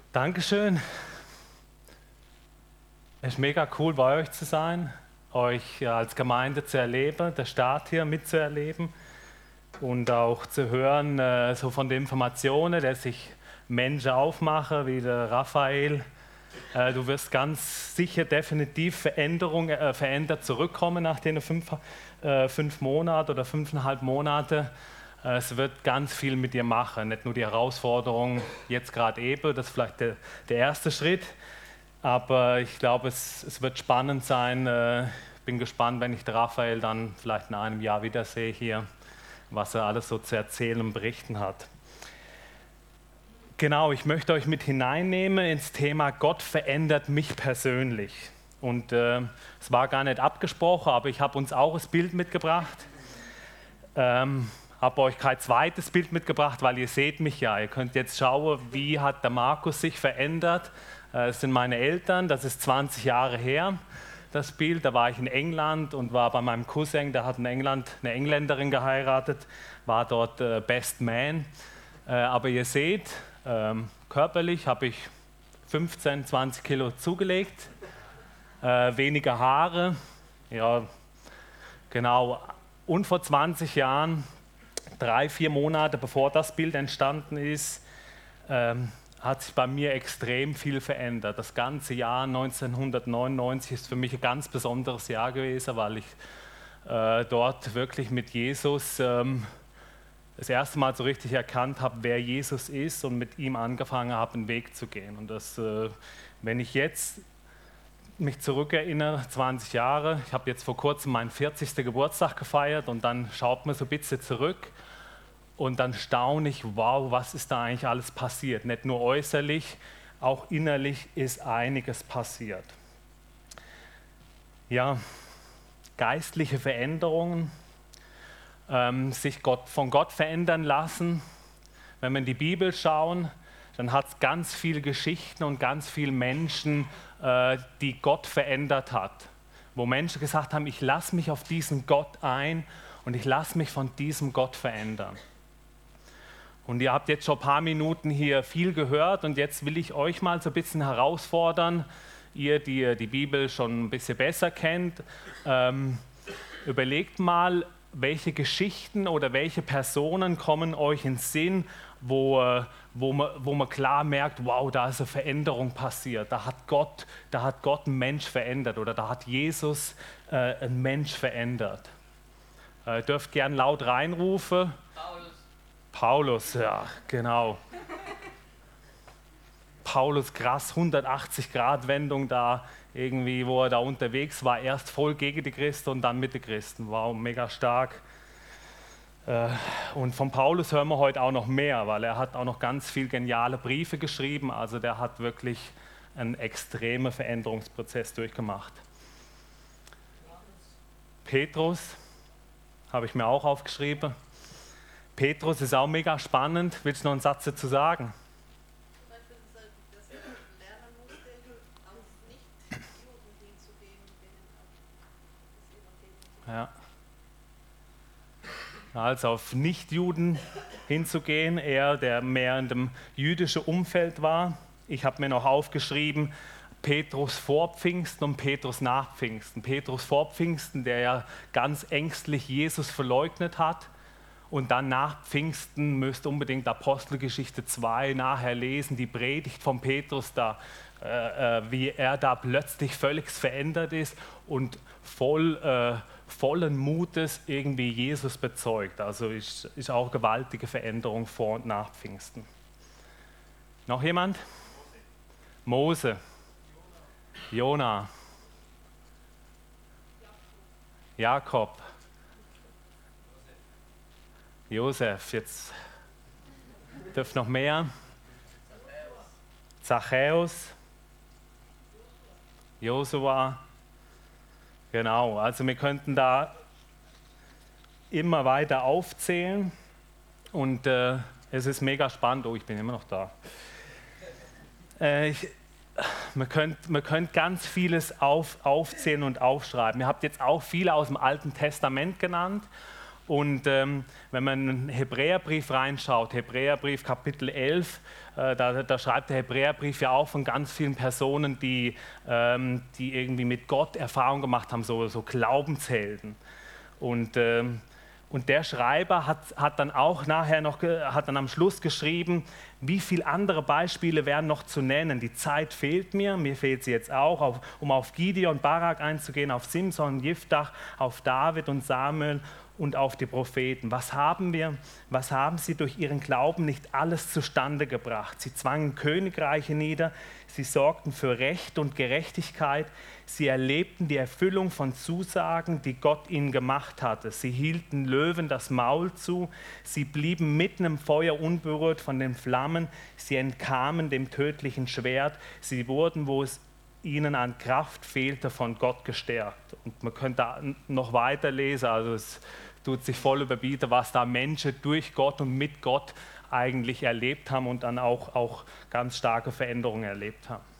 Dankeschön. Es ist mega cool, bei euch zu sein, euch als Gemeinde zu erleben, der Start hier mitzuerleben und auch zu hören, so von den Informationen, dass sich Menschen aufmachen, wie der Raphael. Du wirst ganz sicher definitiv verändert zurückkommen nach den 5 Monaten oder 5,5 Monate. Es wird ganz viel mit dir machen, nicht nur die Herausforderung jetzt gerade eben, das ist vielleicht der erste Schritt, aber ich glaube, es wird spannend sein. Ich bin gespannt, wenn ich den Raphael dann vielleicht in einem Jahr wiedersehe hier, was er alles so zu erzählen und berichten hat. Genau, ich möchte euch mit hineinnehmen ins Thema Gott verändert mich persönlich. Und es war gar nicht abgesprochen, aber ich habe uns auch das Bild mitgebracht. Habe euch kein zweites Bild mitgebracht, weil ihr seht mich ja. Ihr könnt jetzt schauen, wie hat der Markus sich verändert. Das sind meine Eltern, das ist 20 Jahre her, das Bild. Da war ich in England und war bei meinem Cousin, der hat in England eine Engländerin geheiratet, war dort Best Man. Aber ihr seht, körperlich habe ich 15, 20 Kilo zugelegt, weniger Haare, ja, genau. Und vor 20 Jahren, 3-4 Monate bevor das Bild entstanden ist, hat sich bei mir extrem viel verändert. Das ganze Jahr 1999 ist für mich ein ganz besonderes Jahr gewesen, weil ich dort wirklich mit Jesus das erste Mal so richtig erkannt habe, wer Jesus ist und mit ihm angefangen habe, einen Weg zu gehen. Und das, wenn ich jetzt mich zurückerinnere, 20 Jahre, ich habe jetzt vor kurzem meinen 40. Geburtstag gefeiert und dann schaut man so ein bisschen zurück und dann staune ich, wow, was ist da eigentlich alles passiert? Nicht nur äußerlich, auch innerlich ist einiges passiert. Ja, geistliche Veränderungen, sich von Gott verändern lassen. Wenn wir in die Bibel schauen, dann hat es ganz viele Geschichten und ganz viele Menschen, die Gott verändert hat. Wo Menschen gesagt haben, ich lasse mich auf diesen Gott ein und ich lasse mich von diesem Gott verändern. Und ihr habt jetzt schon ein paar Minuten hier viel gehört und jetzt will ich euch mal so ein bisschen herausfordern, ihr, die die Bibel schon ein bisschen besser kennt, überlegt mal, welche Geschichten oder welche Personen kommen euch in den Sinn, wo man klar merkt, wow, da ist eine Veränderung passiert, da hat Gott einen Mensch verändert oder da hat Jesus einen Mensch verändert. Ihr dürft gern laut reinrufen. Paulus, ja, genau. Paulus, krass, 180-Grad-Wendung da, irgendwie, wo er da unterwegs war, erst voll gegen die Christen und dann mit den Christen. Wow, mega stark. Und von Paulus hören wir heute auch noch mehr, weil er hat auch noch ganz viele geniale Briefe geschrieben. Also der hat wirklich einen extremen Veränderungsprozess durchgemacht. Petrus, habe ich mir auch aufgeschrieben. Petrus ist auch mega spannend. Willst du noch einen Satz dazu sagen? Zum Beispiel, dass er lernen musste, auf Nicht-Juden hinzugehen und denen auch das Evangelium zu Ja. Also auf Nichtjuden hinzugehen, er, der mehr in dem jüdischen Umfeld war. Ich habe mir noch aufgeschrieben, Petrus vor Pfingsten und Petrus nach Pfingsten. Petrus vor Pfingsten, der ja ganz ängstlich Jesus verleugnet hat. Und dann nach Pfingsten müsst unbedingt Apostelgeschichte 2 nachher lesen, die Predigt von Petrus da, wie er da plötzlich völlig verändert ist und vollen Mutes irgendwie Jesus bezeugt. Also ist auch gewaltige Veränderung vor und nach Pfingsten. Noch jemand? Mose. Jona. Jakob. Josef, jetzt dürft noch mehr. Zachäus, Josua. Genau, also wir könnten da immer weiter aufzählen und es ist mega spannend. Oh, ich bin immer noch da. Man könnte ganz vieles aufzählen und aufschreiben. Ihr habt jetzt auch viele aus dem Alten Testament genannt. Und wenn man in den Hebräerbrief reinschaut, Hebräerbrief Kapitel 11, da schreibt der Hebräerbrief ja auch von ganz vielen Personen, die irgendwie mit Gott Erfahrung gemacht haben, so Glaubenshelden. Und der Schreiber hat dann auch nachher hat dann am Schluss geschrieben, wie viele andere Beispiele wären noch zu nennen. Die Zeit fehlt mir fehlt sie jetzt auch, um auf Gideon und Barak einzugehen, auf Simson, Jiftach, auf David und Samuel und auf die Propheten. Was haben sie durch ihren Glauben nicht alles zustande gebracht? Sie zwangen Königreiche nieder, sie sorgten für Recht und Gerechtigkeit, sie erlebten die Erfüllung von Zusagen, die Gott ihnen gemacht hatte. Sie hielten Löwen das Maul zu, sie blieben mitten im Feuer unberührt von den Flammen, sie entkamen dem tödlichen Schwert, sie wurden, wo es ihnen an Kraft fehlte, von Gott gestärkt. Und man könnte da noch weiter lesen, also es tut sich voll überbieten, was da Menschen durch Gott und mit Gott eigentlich erlebt haben und dann auch ganz starke Veränderungen erlebt haben.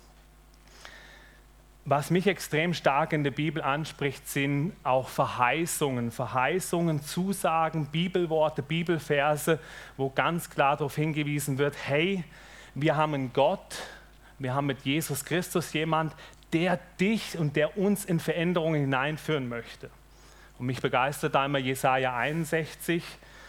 Was mich extrem stark in der Bibel anspricht, sind auch Verheißungen, Zusagen, Bibelworte, Bibelverse, wo ganz klar darauf hingewiesen wird, hey, wir haben einen Gott, wir haben mit Jesus Christus jemand, der dich und der uns in Veränderungen hineinführen möchte. Und mich begeistert da immer Jesaja 61.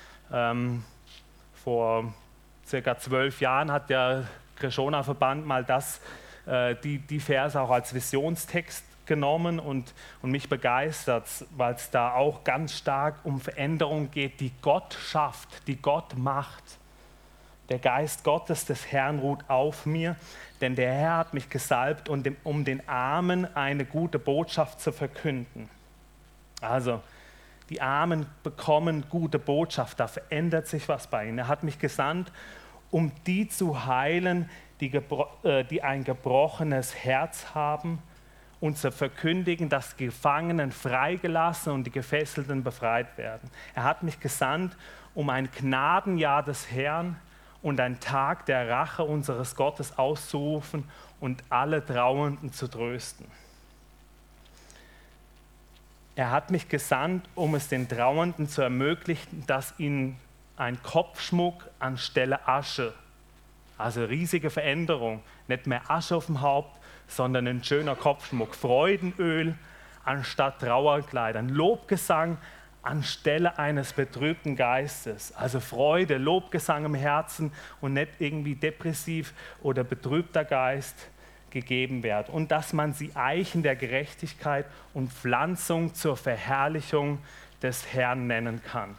Vor circa 12 Jahren hat der Krishona-Verband mal die Verse auch als Visionstext genommen und mich begeistert, weil es da auch ganz stark um Veränderung geht, die Gott schafft, die Gott macht. Der Geist Gottes des Herrn ruht auf mir, denn der Herr hat mich gesalbt, um den Armen eine gute Botschaft zu verkünden. Also, die Armen bekommen gute Botschaft, da verändert sich was bei ihnen. Er hat mich gesandt, um die zu heilen, die ein gebrochenes Herz haben, und zu verkündigen, dass die Gefangenen freigelassen und die Gefesselten befreit werden. Er hat mich gesandt, um ein Gnadenjahr des Herrn und einen Tag der Rache unseres Gottes auszurufen und alle Trauernden zu trösten. Er hat mich gesandt, um es den Trauernden zu ermöglichen, dass ihnen ein Kopfschmuck anstelle Asche, also riesige Veränderung, nicht mehr Asche auf dem Haupt, sondern ein schöner Kopfschmuck, Freudenöl anstatt Trauerkleidern, Lobgesang anstelle eines betrübten Geistes, also Freude, Lobgesang im Herzen und nicht irgendwie depressiv oder betrübter Geist gegeben wird. Und dass man sie Eichen der Gerechtigkeit und Pflanzung zur Verherrlichung des Herrn nennen kann.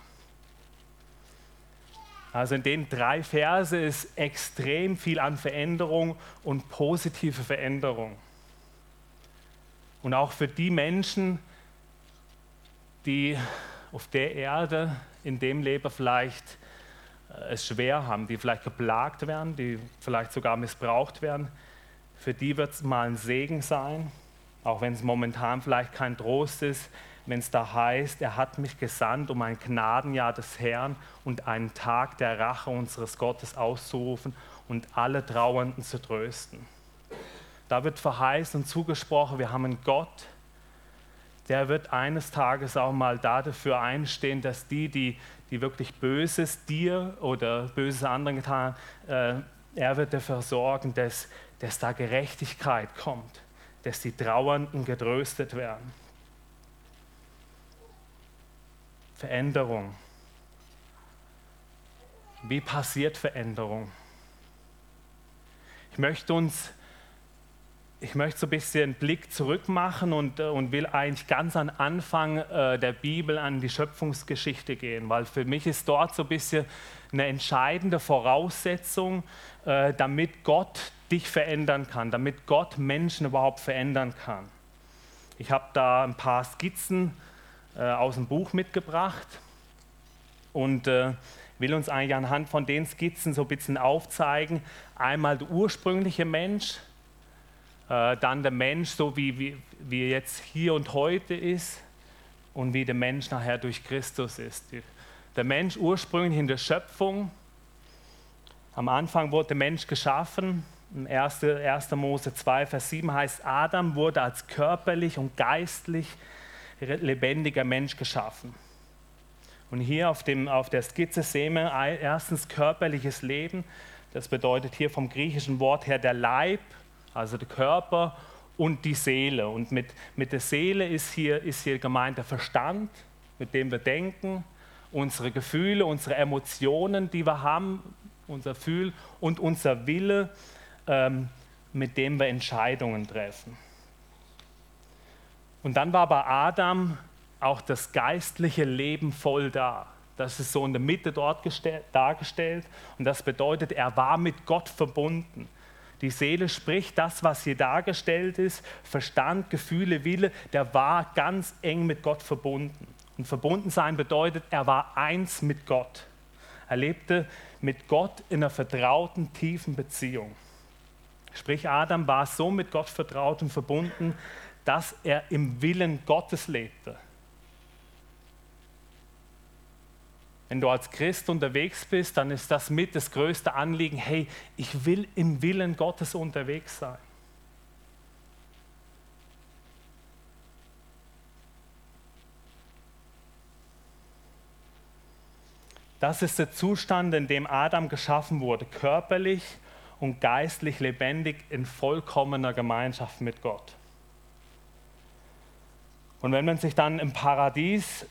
Also in den 3 Verse ist extrem viel an Veränderung und positive Veränderung. Und auch für die Menschen, die auf der Erde in dem Leben vielleicht es schwer haben, die vielleicht geplagt werden, die vielleicht sogar missbraucht werden, für die wird es mal ein Segen sein, auch wenn es momentan vielleicht kein Trost ist, wenn es da heißt, er hat mich gesandt, um ein Gnadenjahr des Herrn und einen Tag der Rache unseres Gottes auszurufen und alle Trauernden zu trösten. Da wird verheißen und zugesprochen, wir haben einen Gott, der wird eines Tages auch mal dafür einstehen, dass die wirklich Böses dir oder Böses anderen getan haben, er wird dafür sorgen, dass da Gerechtigkeit kommt, dass die Trauernden getröstet werden. Veränderung. Wie passiert Veränderung? Ich möchte so ein bisschen einen Blick zurück machen und will eigentlich ganz an Anfang der Bibel an die Schöpfungsgeschichte gehen, weil für mich ist dort so ein bisschen eine entscheidende Voraussetzung, damit Gott dich verändern kann, damit Gott Menschen überhaupt verändern kann. Ich habe da ein paar Skizzen aus dem Buch mitgebracht und will uns eigentlich anhand von den Skizzen so ein bisschen aufzeigen, einmal der ursprüngliche Mensch, dann der Mensch, so wie er jetzt hier und heute ist und wie der Mensch nachher durch Christus ist. Der Mensch ursprünglich in der Schöpfung, am Anfang wurde der Mensch geschaffen, in 1. Mose 2, Vers 7 heißt, Adam wurde als körperlich und geistlich lebendiger Mensch geschaffen. Und hier auf der Skizze sehen wir erstens körperliches Leben. Das bedeutet hier vom griechischen Wort her der Leib, also der Körper und die Seele. Und mit der Seele ist hier gemeint der Verstand, mit dem wir denken, unsere Gefühle, unsere Emotionen, die wir haben, unser Gefühl und unser Wille, mit dem wir Entscheidungen treffen. Und dann war bei Adam auch das geistliche Leben voll da. Das ist so in der Mitte dort dargestellt. Und das bedeutet, er war mit Gott verbunden. Die Seele spricht das, was hier dargestellt ist, Verstand, Gefühle, Wille, der war ganz eng mit Gott verbunden. Und verbunden sein bedeutet, er war eins mit Gott. Er lebte mit Gott in einer vertrauten, tiefen Beziehung. Sprich, Adam war so mit Gott vertraut und verbunden, dass er im Willen Gottes lebte. Wenn du als Christ unterwegs bist, dann ist das mit das größte Anliegen, hey, ich will im Willen Gottes unterwegs sein. Das ist der Zustand, in dem Adam geschaffen wurde, körperlich und geistlich lebendig in vollkommener Gemeinschaft mit Gott. Und wenn man sich dann im Paradies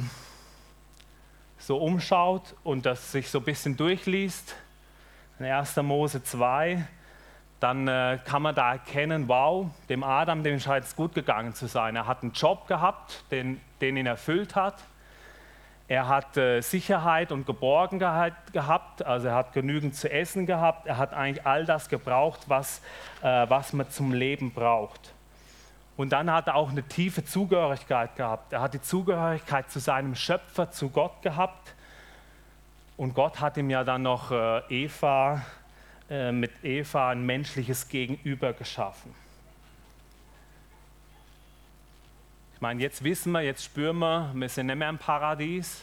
so umschaut und das sich so ein bisschen durchliest, in 1. Mose 2, dann kann man da erkennen, wow, dem Adam, dem scheint es gut gegangen zu sein. Er hat einen Job gehabt, den ihn erfüllt hat. Er hat Sicherheit und Geborgenheit gehabt, also er hat genügend zu essen gehabt. Er hat eigentlich all das gebraucht, was man zum Leben braucht. Und dann hat er auch eine tiefe Zugehörigkeit gehabt. Er hat die Zugehörigkeit zu seinem Schöpfer, zu Gott gehabt. Und Gott hat ihm ja dann noch mit Eva ein menschliches Gegenüber geschaffen. Ich meine, jetzt wissen wir, jetzt spüren wir sind nicht mehr im Paradies.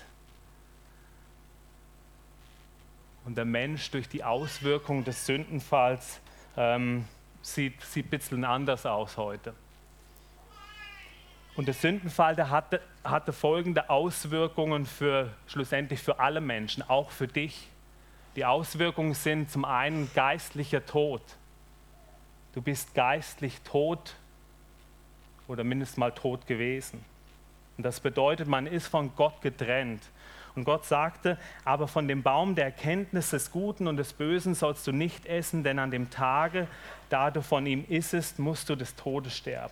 Und der Mensch durch die Auswirkungen des Sündenfalls sieht ein bisschen anders aus heute. Und der Sündenfall, der hatte folgende Auswirkungen schlussendlich für alle Menschen, auch für dich. Die Auswirkungen sind zum einen geistlicher Tod. Du bist geistlich tot oder mindestens mal tot gewesen. Und das bedeutet, man ist von Gott getrennt. Und Gott sagte, aber von dem Baum der Erkenntnis des Guten und des Bösen sollst du nicht essen, denn an dem Tage, da du von ihm issest, musst du des Todes sterben.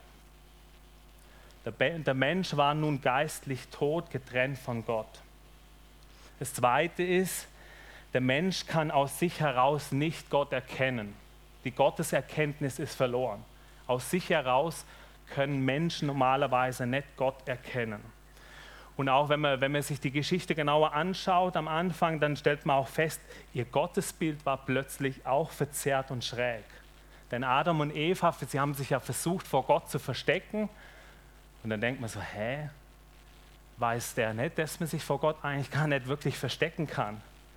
Der Mensch war nun geistlich tot, getrennt von Gott. Das Zweite ist, der Mensch kann aus sich heraus nicht Gott erkennen. Die Gotteserkenntnis ist verloren. Aus sich heraus können Menschen normalerweise nicht Gott erkennen. Und auch wenn man sich die Geschichte genauer anschaut am Anfang, dann stellt man auch fest, ihr Gottesbild war plötzlich auch verzerrt und schräg. Denn Adam und Eva, sie haben sich ja versucht, vor Gott zu verstecken. Und dann denkt man so, weiß der nicht, dass man sich vor Gott eigentlich gar nicht wirklich verstecken kann?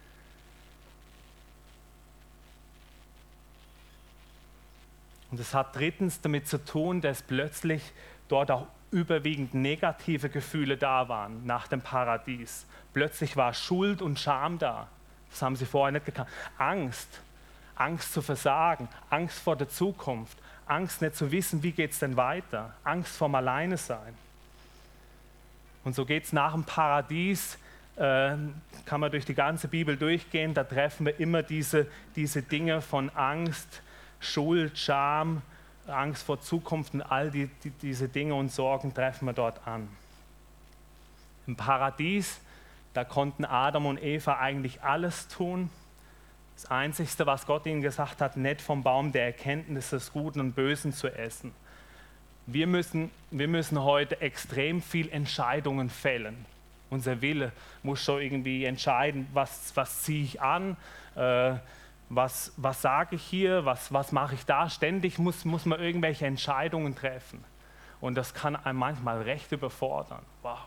Und es hat drittens damit zu tun, dass plötzlich dort auch überwiegend negative Gefühle da waren nach dem Paradies. Plötzlich war Schuld und Scham da. Das haben sie vorher nicht gekannt. Angst zu versagen, Angst vor der Zukunft, Angst nicht zu wissen, wie geht es denn weiter, Angst vorm Alleinesein. Und so geht es nach dem Paradies, kann man durch die ganze Bibel durchgehen, da treffen wir immer diese Dinge von Angst, Schuld, Scham, Angst vor Zukunft und all diese Dinge und Sorgen treffen wir dort an. Im Paradies, da konnten Adam und Eva eigentlich alles tun. Das Einzige, was Gott ihnen gesagt hat, nicht vom Baum der Erkenntnis des Guten und Bösen zu essen. Wir müssen heute extrem viel Entscheidungen fällen. Unser Wille muss schon irgendwie entscheiden, was ziehe ich an, was sage ich hier, was mache ich da. Ständig muss man irgendwelche Entscheidungen treffen. Und das kann einen manchmal recht überfordern. Wow.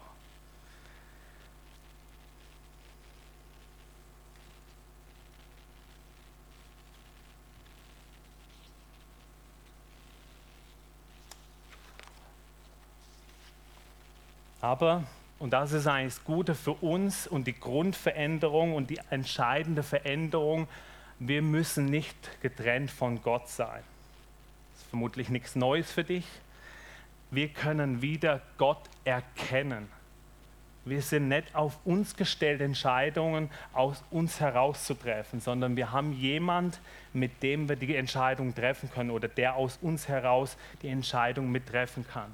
Aber Und das ist eigentlich das Gute für uns und die Grundveränderung und die entscheidende Veränderung. Wir müssen nicht getrennt von Gott sein. Das ist vermutlich nichts Neues für dich. Wir können wieder Gott erkennen. Wir sind nicht auf uns gestellte Entscheidungen aus uns heraus zu treffen, sondern wir haben jemand, mit dem wir die Entscheidung treffen können oder der aus uns heraus die Entscheidung mittreffen kann.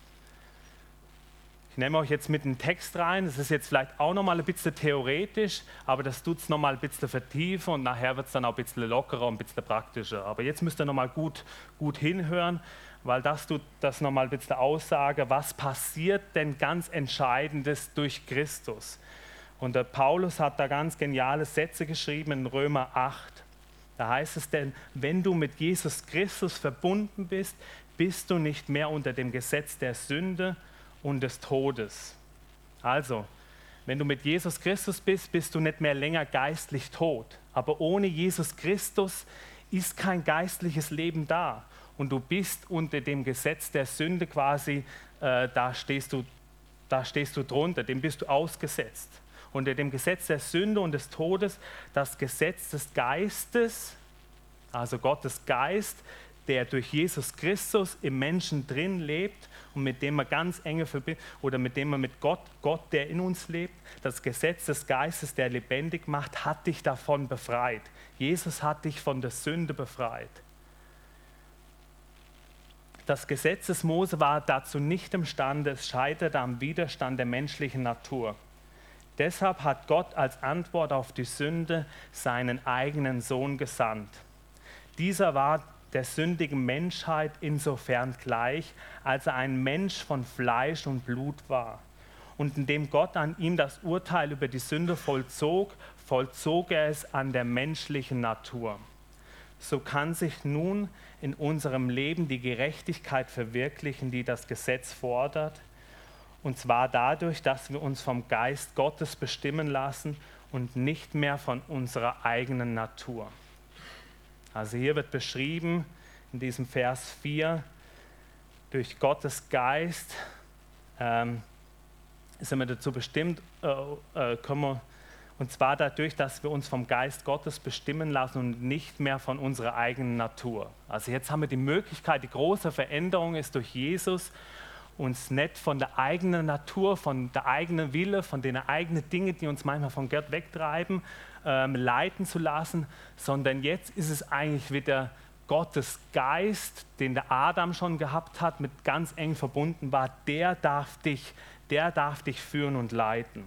Ich nehme euch jetzt mit einem Text rein, das ist jetzt vielleicht auch nochmal ein bisschen theoretisch, aber das tut es nochmal ein bisschen vertiefen und nachher wird es dann auch ein bisschen lockerer und ein bisschen praktischer. Aber jetzt müsst ihr nochmal gut hinhören, weil das tut das nochmal ein bisschen Aussage, was passiert denn ganz Entscheidendes durch Christus. Und der Paulus hat da ganz geniale Sätze geschrieben in Römer 8. Da heißt es denn, wenn du mit Jesus Christus verbunden bist, bist du nicht mehr unter dem Gesetz der Sünde und des Todes. Also, wenn du mit Jesus Christus bist, bist du nicht mehr länger geistlich tot. Aber ohne Jesus Christus ist kein geistliches Leben da. Und du bist unter dem Gesetz der Sünde quasi, da stehst du drunter, dem bist du ausgesetzt. Unter dem Gesetz der Sünde und des Todes, das Gesetz des Geistes, also Gottes Geist, der durch Jesus Christus im Menschen drin lebt und mit dem man ganz enge verbindet, oder mit dem man mit Gott, der in uns lebt, das Gesetz des Geistes, der lebendig macht, hat dich davon befreit. Jesus hat dich von der Sünde befreit. Das Gesetz des Mose war dazu nicht imstande, es scheiterte am Widerstand der menschlichen Natur. Deshalb hat Gott als Antwort auf die Sünde seinen eigenen Sohn gesandt. Dieser war der sündigen Menschheit insofern gleich, als er ein Mensch von Fleisch und Blut war. Und indem Gott an ihm das Urteil über die Sünde vollzog, vollzog er es an der menschlichen Natur. So kann sich nun in unserem Leben die Gerechtigkeit verwirklichen, die das Gesetz fordert, und zwar dadurch, dass wir uns vom Geist Gottes bestimmen lassen und nicht mehr von unserer eigenen Natur. Also hier wird beschrieben in diesem Vers 4, durch Gottes Geist sind wir dazu bestimmt, und zwar dadurch, dass wir uns vom Geist Gottes bestimmen lassen und nicht mehr von unserer eigenen Natur. Also jetzt haben wir die Möglichkeit, die große Veränderung ist durch Jesus, uns nicht von der eigenen Natur, von der eigenen Wille, von den eigenen Dingen, die uns manchmal von Gott wegtreiben, leiten zu lassen, sondern jetzt ist es eigentlich wieder Gottes Geist, den der Adam schon gehabt hat, mit ganz eng verbunden war, der darf dich führen und leiten.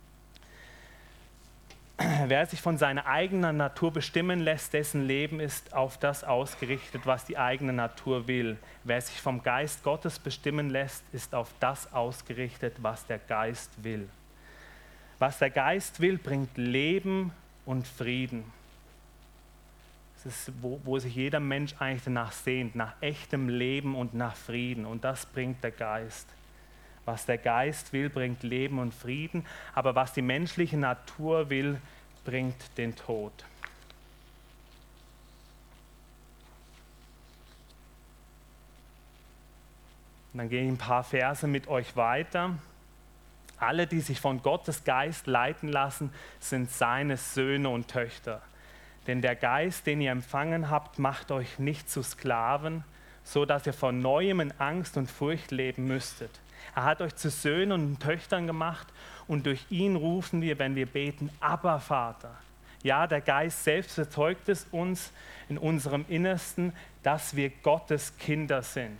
Wer sich von seiner eigenen Natur bestimmen lässt, dessen Leben ist auf das ausgerichtet, was die eigene Natur will. Wer sich vom Geist Gottes bestimmen lässt, ist auf das ausgerichtet, was der Geist will. Was der Geist will, bringt Leben und Frieden. Das ist, wo sich jeder Mensch eigentlich danach sehnt, nach echtem Leben und nach Frieden. Und das bringt der Geist. Was der Geist will, bringt Leben und Frieden, aber was die menschliche Natur will, bringt den Tod. Und dann gehe ich ein paar Verse mit euch weiter. Alle, die sich von Gottes Geist leiten lassen, sind seine Söhne und Töchter. Denn der Geist, den ihr empfangen habt, macht euch nicht zu Sklaven, so dass ihr von Neuem in Angst und Furcht leben müsstet. Er hat euch zu Söhnen und Töchtern gemacht und durch ihn rufen wir, wenn wir beten, Abba, Vater. Ja, der Geist selbst bezeugt es uns in unserem Innersten, dass wir Gottes Kinder sind.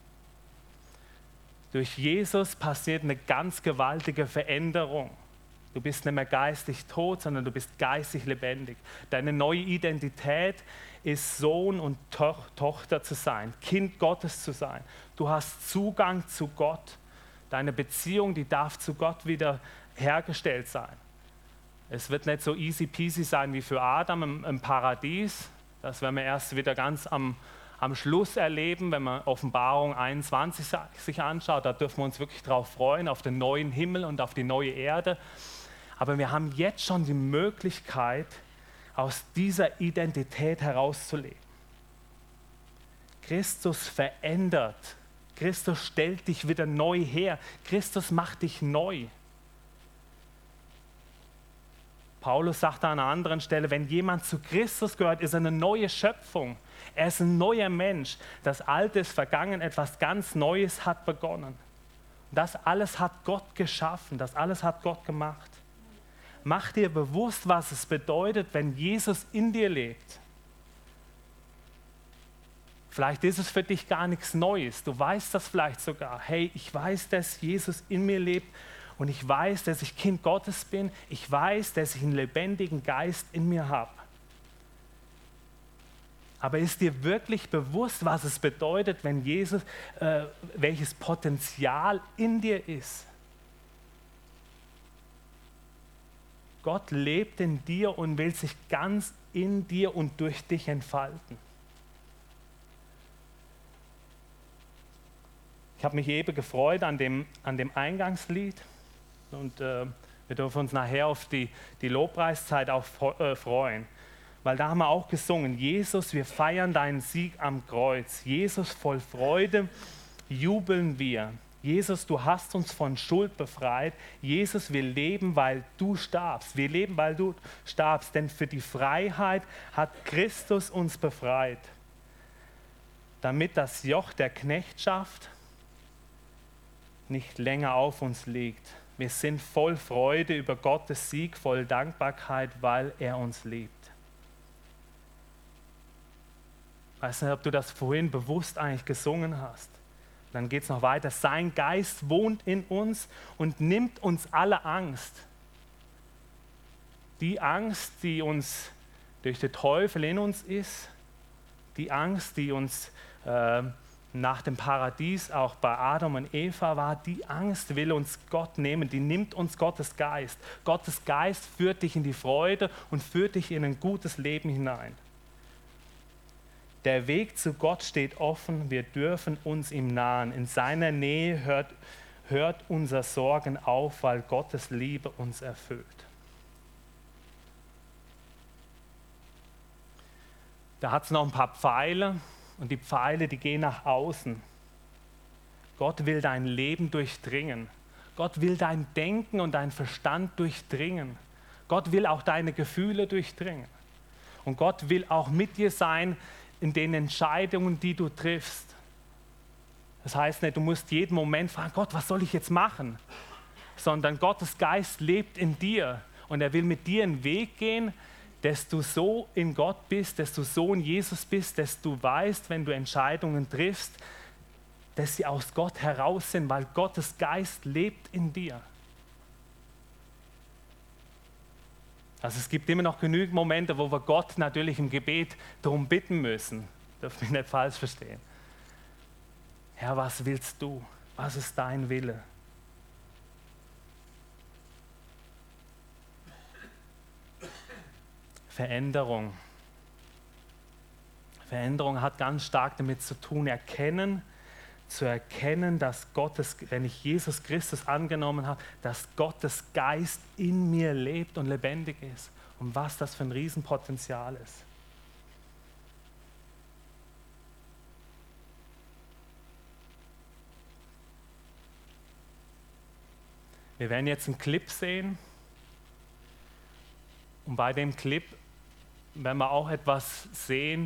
Durch Jesus passiert eine ganz gewaltige Veränderung. Du bist nicht mehr geistig tot, sondern du bist geistig lebendig. Deine neue Identität ist Sohn und Tochter zu sein, Kind Gottes zu sein. Du hast Zugang zu Gott. Deine Beziehung, die darf zu Gott wieder hergestellt sein. Es wird nicht so easy peasy sein wie für Adam im Paradies. Das werden wir erst wieder ganz am Schluss erleben, wenn man Offenbarung 21 sich anschaut. Da dürfen wir uns wirklich darauf freuen, auf den neuen Himmel und auf die neue Erde. Aber wir haben jetzt schon die Möglichkeit, aus dieser Identität herauszuleben. Christus verändert. Christus stellt dich wieder neu her. Christus macht dich neu. Paulus sagt an einer anderen Stelle, wenn jemand zu Christus gehört, ist er eine neue Schöpfung. Er ist ein neuer Mensch. Das Alte ist vergangen, etwas ganz Neues hat begonnen. Das alles hat Gott geschaffen, das alles hat Gott gemacht. Mach dir bewusst, was es bedeutet, wenn Jesus in dir lebt. Vielleicht ist es für dich gar nichts Neues. Du weißt das vielleicht sogar. Hey, ich weiß, dass Jesus in mir lebt und ich weiß, dass ich Kind Gottes bin. Ich weiß, dass ich einen lebendigen Geist in mir habe. Aber ist dir wirklich bewusst, was es bedeutet, wenn Jesus, welches Potenzial in dir ist? Gott lebt in dir und will sich ganz in dir und durch dich entfalten. Ich habe mich eben gefreut an dem Eingangslied und wir dürfen uns nachher auf die Lobpreiszeit auch freuen. Weil da haben wir auch gesungen, Jesus, wir feiern deinen Sieg am Kreuz. Jesus, voll Freude jubeln wir. Jesus, du hast uns von Schuld befreit. Jesus, wir leben, weil du starbst. Wir leben, weil du starbst, denn für die Freiheit hat Christus uns befreit. Damit das Joch der Knechtschaft nicht länger auf uns liegt. Wir sind voll Freude über Gottes Sieg, voll Dankbarkeit, weil er uns liebt. Ich weiß nicht, ob du das vorhin bewusst eigentlich gesungen hast. Dann geht es noch weiter. Sein Geist wohnt in uns und nimmt uns alle Angst. Die Angst, die uns durch den Teufel in uns ist, die Angst, die uns nach dem Paradies auch bei Adam und Eva war, die Angst will uns Gott nehmen, die nimmt uns Gottes Geist. Gottes Geist führt dich in die Freude und führt dich in ein gutes Leben hinein. Der Weg zu Gott steht offen, wir dürfen uns ihm nahen. In seiner Nähe hört unser Sorgen auf, weil Gottes Liebe uns erfüllt. Da hat es noch ein paar Pfeile und die Pfeile, die gehen nach außen. Gott will dein Leben durchdringen. Gott will dein Denken und dein Verstand durchdringen. Gott will auch deine Gefühle durchdringen. Und Gott will auch mit dir sein in den Entscheidungen, die du triffst. Das heißt nicht, du musst jeden Moment fragen, Gott, was soll ich jetzt machen? Sondern Gottes Geist lebt in dir und er will mit dir einen Weg gehen, dass du so in Gott bist, dass du so in Jesus bist, dass du weißt, wenn du Entscheidungen triffst, dass sie aus Gott heraus sind, weil Gottes Geist lebt in dir. Also es gibt immer noch genügend Momente, wo wir Gott natürlich im Gebet darum bitten müssen. Darf mich nicht falsch verstehen. Herr, was willst du? Was ist dein Wille? Veränderung. Veränderung hat ganz stark damit zu tun, zu erkennen, dass Gottes, wenn ich Jesus Christus angenommen habe, dass Gottes Geist in mir lebt und lebendig ist. Und was das für ein Riesenpotenzial ist. Wir werden jetzt einen Clip sehen. Und bei dem Clip werden wir auch etwas sehen,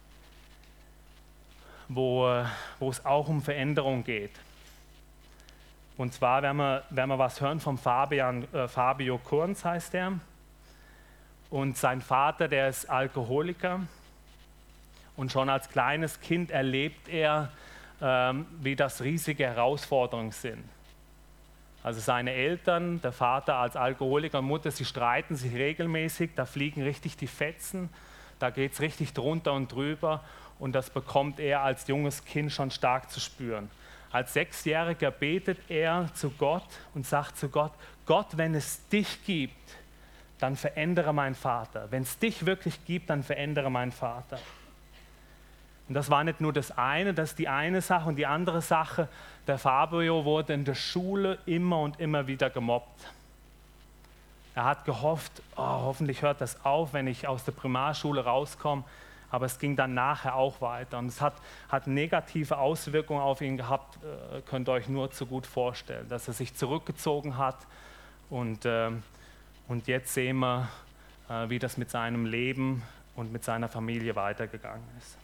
wo es auch um Veränderung geht. Und zwar werden wir was hören vom Fabio Kurz heißt er. Und sein Vater, der ist Alkoholiker. Und schon als kleines Kind erlebt er, wie das riesige Herausforderungen sind. Also seine Eltern, der Vater als Alkoholiker und Mutter, sie streiten sich regelmäßig, da fliegen richtig die Fetzen, da geht es richtig drunter und drüber und das bekommt er als junges Kind schon stark zu spüren. Als 6-Jähriger betet er zu Gott und sagt zu Gott, Gott, wenn es dich gibt, dann verändere meinen Vater. Wenn es dich wirklich gibt, dann verändere meinen Vater. Und das war nicht nur das ist die eine Sache und die andere Sache, der Fabio wurde in der Schule immer und immer wieder gemobbt. Er hat gehofft, hoffentlich hört das auf, wenn ich aus der Primarschule rauskomme, aber es ging dann nachher auch weiter und es hat negative Auswirkungen auf ihn gehabt, könnt ihr euch nur zu gut vorstellen, dass er sich zurückgezogen hat und jetzt sehen wir, wie das mit seinem Leben und mit seiner Familie weitergegangen ist.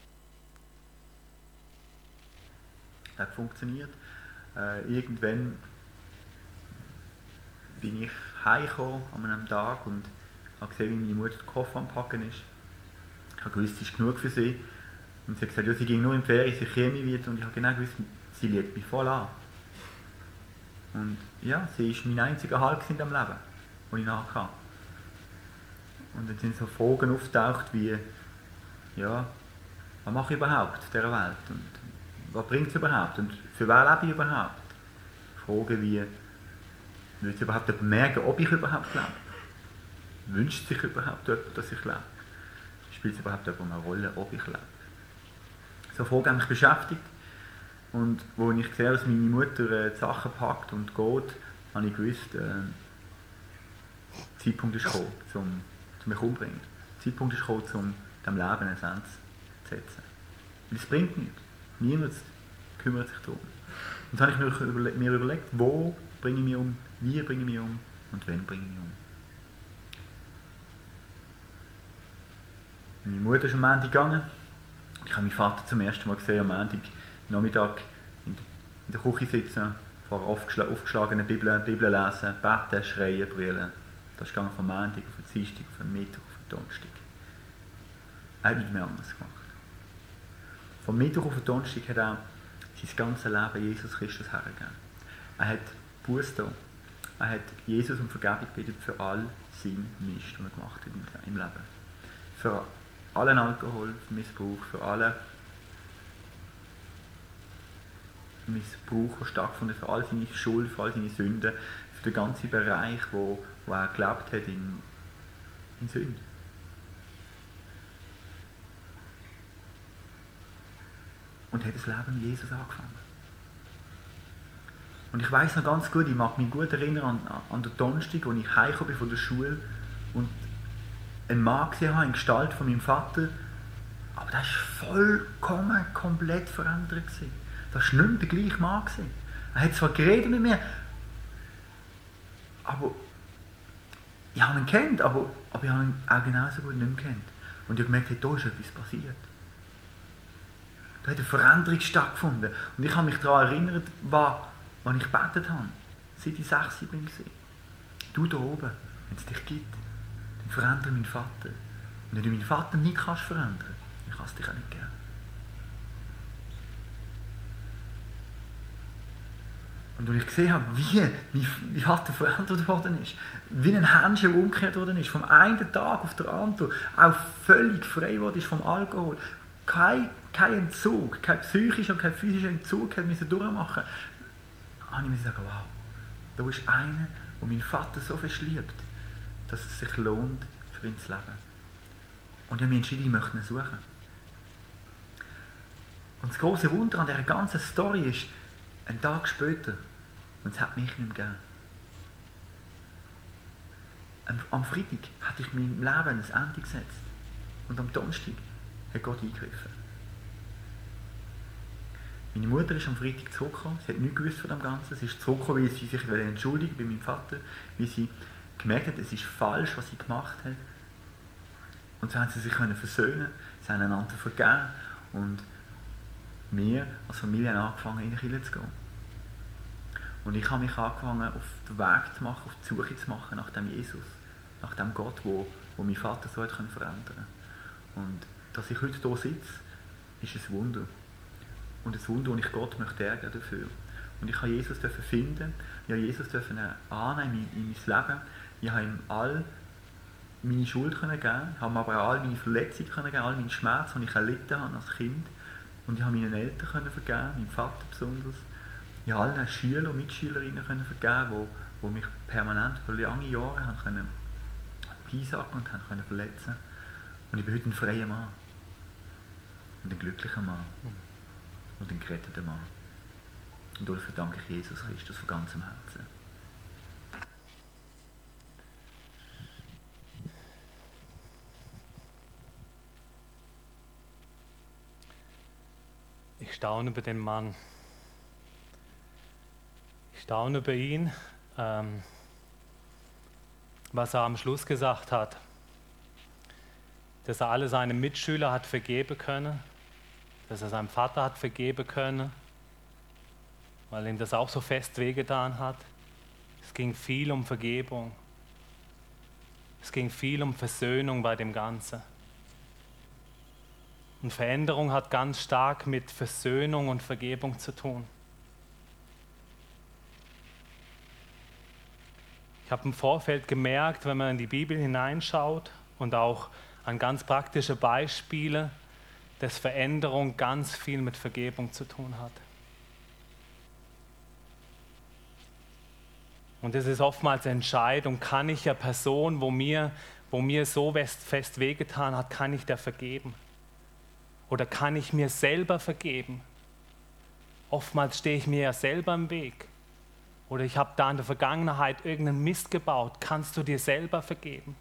Hat funktioniert. Irgendwann bin ich heimgekommen an einem Tag und habe gesehen, wie meine Mutter den Koffer am Packen ist. Ich habe gewusst, es ist genug für sie. Und sie hat gesagt, ja, sie ging nur in die Ferien, sie käme wieder. Und ich habe genau gewusst, sie liebt mich voll an. Und ja, sie war mein einziger Halt in diesem Leben, den ich nachher. Und dann sind so Fragen auftaucht wie, ja, was mache ich überhaupt in dieser Welt? Und was bringt es überhaupt? Und für wen lebe ich überhaupt? Fragen wie, will es überhaupt jemand merken, ob ich überhaupt lebe? Wünscht sich überhaupt jemand, dass ich lebe? Spielt es überhaupt eine Rolle, ob ich lebe? So Fragen haben mich beschäftigt. Und als ich sehe, dass meine Mutter die Sachen packt und geht, habe ich gewusst, der Zeitpunkt ist gekommen, um mich umzubringen. Der Zeitpunkt ist gekommen, um dem Leben ein Ende zu setzen. Und es bringt nichts. Niemand kümmert sich darum. Und dann habe ich mir überlegt, wo bringe ich mich um, wie bringe ich mich um und wann bringe ich mich um. Meine Mutter ist am Montag gegangen. Ich habe meinen Vater zum ersten Mal gesehen am Montag Nachmittag in der Küche sitzen, vor aufgeschlagenen Bibel lesen, beten, schreien, brüllen. Das ist gegangen vom Montag auf den Dienstag, auf den Mittwoch, auf den Donnerstag. Er hat nichts mehr anderes gemacht. Vom Mittwoch auf den Donnerstag hat er sein ganzes Leben Jesus Christus hergegeben. Er hat Buße getan. Er hat Jesus um Vergebung gebeten für all seinen Mist, den er gemacht hat im Leben. Für allen Alkoholmissbrauch, für alle Missbrauch, der stattgefunden hat, für all seine Schuld, für all seine Sünden, für den ganzen Bereich, wo er gelebt hat in Sünde. Und hat das Leben mit Jesus angefangen. Und ich weiss noch ganz gut, ich mag mich gut erinnern an den Donnerstag, als ich heimgekommen bin von der Schule und einen Mann gesehen habe in Gestalt von meinem Vater, aber der war vollkommen, komplett verändert. Das war nicht mehr der gleiche Mann. Er hat zwar geredet mit mir, aber ich habe ihn gekannt, aber ich habe ihn auch genauso gut nicht mehr gekannt. Und ich habe gemerkt, da ist etwas passiert. Da hat eine Veränderung stattgefunden. Und ich habe mich daran erinnert, was ich gebetet habe, seit ich 6 bin. Du da oben, wenn es dich gibt, dann verändere meinen Vater. Und wenn du meinen Vater nicht kannst verändern, dann kannst du dich auch nicht geben. Und als ich gesehen habe, wie mein Vater verändert worden ist, wie ein Händchen umgekehrt worden ist, vom einen Tag auf den anderen, auch völlig frei geworden ist vom Alkohol, kein Entzug, kein psychischer und kein physischer Entzug musste durchmachen, habe ich mir gesagt, wow, da ist einer, der meinen Vater so fest liebt, dass es sich lohnt, für ihn zu leben. Und ich habe mich entschieden, ich möchte ihn suchen. Und das große Wunder an dieser ganzen Story ist, einen Tag später, und es hat mich nicht mehr gegeben. Am Freitag hatte ich meinem Leben ein Ende gesetzt. Und am Donnerstag hat Gott eingegriffen. Meine Mutter ist am Freitag zurückgekommen. Sie hat nichts gewusst von dem Ganzen. Sie ist zurückgekommen, weil sie sich entschuldigt bei meinem Vater, weil sie gemerkt hat, es ist falsch, was sie gemacht hat. Und so haben sie sich versöhnen, sie haben einander vergeben und wir als Familie haben angefangen, in die Kirche zu gehen. Und ich habe mich angefangen, auf den Weg zu machen, auf die Suche zu machen nach dem Jesus, nach dem Gott, wo mein Vater so hat verändern konnte. Und dass ich heute hier sitze, ist ein Wunder. Und ein Wunder, und ich Gott möchte ärgern dafür. Und ich habe Jesus finden, ich habe Jesus annehmen in mein Leben. Ich habe ihm all meine Schuld geben, habe ihm aber auch all meine Verletzungen geben, all meine Schmerzen, die ich erlitten habe als Kind. Und ich habe meinen Eltern vergeben, meinem Vater besonders. Ich habe allen Schülern und Mitschülerinnen vergeben, die mich permanent für lange Jahre haben einsacken und haben verletzen. Und ich bin heute ein freier Mann. Und ein glücklicher Mann. Und ein geretteter Mann. Und dafür danke ich Jesus Christus von ganzem Herzen. Ich staune über den Mann. Ich staune über ihn, was er am Schluss gesagt hat. dass er alle seine Mitschüler hat vergeben können, dass er seinem Vater hat vergeben können, weil ihm das auch so fest wehgetan hat. Es ging viel um Vergebung. Es ging viel um Versöhnung bei dem Ganzen. Und Veränderung hat ganz stark mit Versöhnung und Vergebung zu tun. Ich habe im Vorfeld gemerkt, wenn man in die Bibel hineinschaut und auch an ganz praktische Beispiele, dass Veränderung ganz viel mit Vergebung zu tun hat. Und es ist oftmals eine Entscheidung, kann ich der Person, wo mir so fest wehgetan hat, kann ich der vergeben? Oder kann ich mir selber vergeben? Oftmals stehe ich mir ja selber im Weg. Oder ich habe da in der Vergangenheit irgendeinen Mist gebaut. Kannst du dir selber vergeben?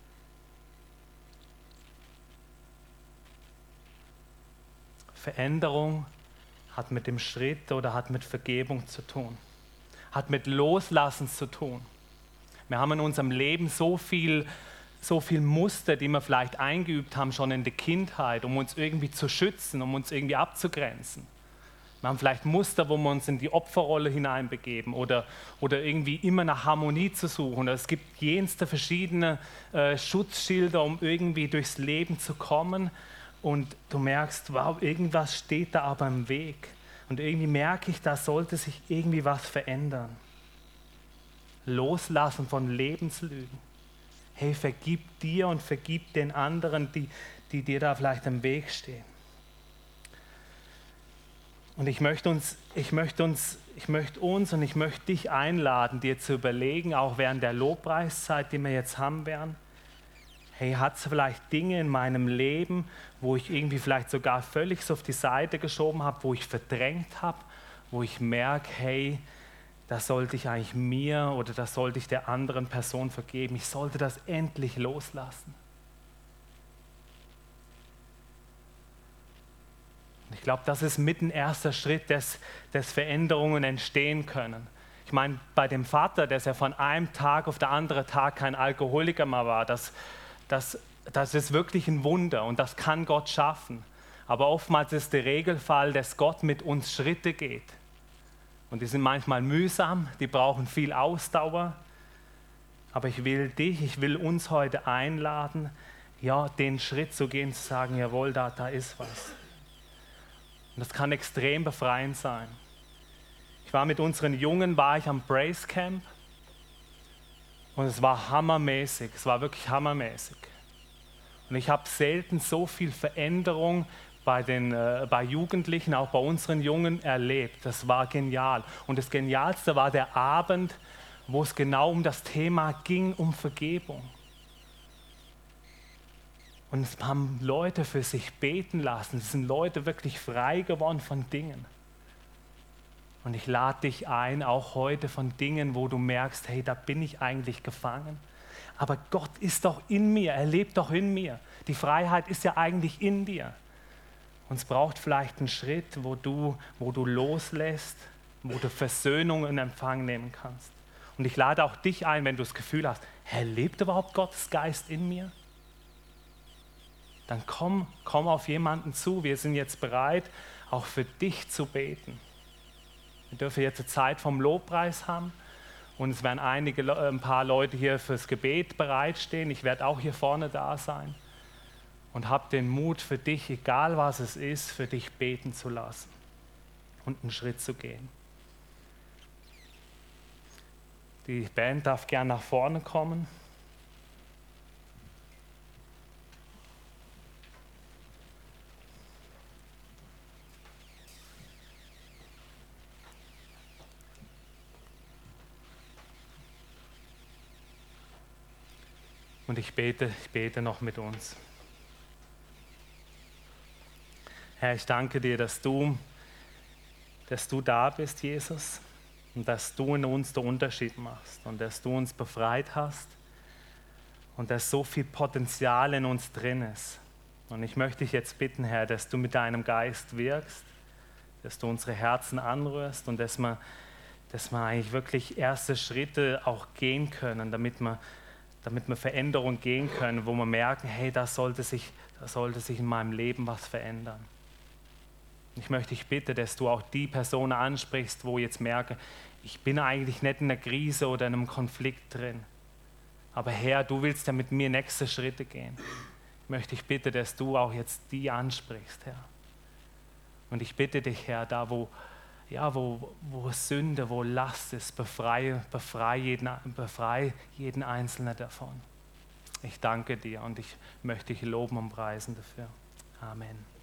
Veränderung hat mit dem Schritt oder hat mit Vergebung zu tun. Hat mit Loslassen zu tun. Wir haben in unserem Leben so viel Muster, die wir vielleicht eingeübt haben schon in der Kindheit, um uns irgendwie zu schützen, um uns irgendwie abzugrenzen. Wir haben vielleicht Muster, wo wir uns in die Opferrolle hineinbegeben oder irgendwie immer nach Harmonie zu suchen. Es gibt jenste verschiedene Schutzschilder, um irgendwie durchs Leben zu kommen. Und du merkst, wow, irgendwas steht da aber im Weg. Und irgendwie merke ich, da sollte sich irgendwie was verändern. Loslassen von Lebenslügen. Hey, vergib dir und vergib den anderen, die dir da vielleicht im Weg stehen. Und ich möchte uns und ich möchte dich einladen, dir zu überlegen, auch während der Lobpreiszeit, die wir jetzt haben werden, hey, hat es vielleicht Dinge in meinem Leben, wo ich irgendwie vielleicht sogar völlig so auf die Seite geschoben habe, wo ich verdrängt habe, wo ich merke, hey, das sollte ich eigentlich mir oder das sollte ich der anderen Person vergeben. Ich sollte das endlich loslassen. Ich glaube, das ist mit ein erster Schritt, dass Veränderungen entstehen können. Ich meine, bei dem Vater, dass er von einem Tag auf den anderen Tag kein Alkoholiker mehr war, das ist wirklich ein Wunder und das kann Gott schaffen. Aber oftmals ist der Regelfall, dass Gott mit uns Schritte geht. Und die sind manchmal mühsam, die brauchen viel Ausdauer. Aber ich will uns heute einladen, ja, den Schritt zu gehen, zu sagen, jawohl, da ist was. Und das kann extrem befreiend sein. Ich war mit unseren Jungen, am Praise Camp und es war hammermäßig, es war wirklich hammermäßig. Und ich habe selten so viel Veränderung bei Jugendlichen, auch bei unseren Jungen erlebt. Das war genial. Und das Genialste war der Abend, wo es genau um das Thema ging, um Vergebung. Und es haben Leute für sich beten lassen. Es sind Leute wirklich frei geworden von Dingen. Und ich lade dich ein, auch heute von Dingen, wo du merkst, hey, da bin ich eigentlich gefangen. Aber Gott ist doch in mir, er lebt doch in mir. Die Freiheit ist ja eigentlich in dir. Und es braucht vielleicht einen Schritt, wo du loslässt, wo du Versöhnung in Empfang nehmen kannst. Und ich lade auch dich ein, wenn du das Gefühl hast, lebt überhaupt Gottes Geist in mir? Dann komm auf jemanden zu. Wir sind jetzt bereit, auch für dich zu beten. Wir dürfen jetzt eine Zeit vom Lobpreis haben und es werden ein paar Leute hier fürs Gebet bereitstehen. Ich werde auch hier vorne da sein und habe den Mut für dich, egal was es ist, für dich beten zu lassen und einen Schritt zu gehen. Die Band darf gern nach vorne kommen. Und ich bete noch mit uns. Herr, ich danke dir, dass du da bist, Jesus, und dass du in uns den Unterschied machst und dass du uns befreit hast und dass so viel Potenzial in uns drin ist. Und ich möchte dich jetzt bitten, Herr, dass du mit deinem Geist wirkst, dass du unsere Herzen anrührst und dass wir eigentlich wirklich erste Schritte auch gehen können, damit wir damit wir Veränderungen gehen können, wo wir merken, hey, da sollte sich in meinem Leben was verändern. Ich möchte dich bitten, dass du auch die Personen ansprichst, wo jetzt merken, ich bin eigentlich nicht in einer Krise oder in einem Konflikt drin. Aber Herr, du willst ja mit mir nächste Schritte gehen. Ich möchte dich bitten, dass du auch jetzt die ansprichst, Herr. Und ich bitte dich, Herr, da wo Sünde, wo Last ist, befreie jeden Einzelnen davon. Ich danke dir und ich möchte dich loben und preisen dafür. Amen.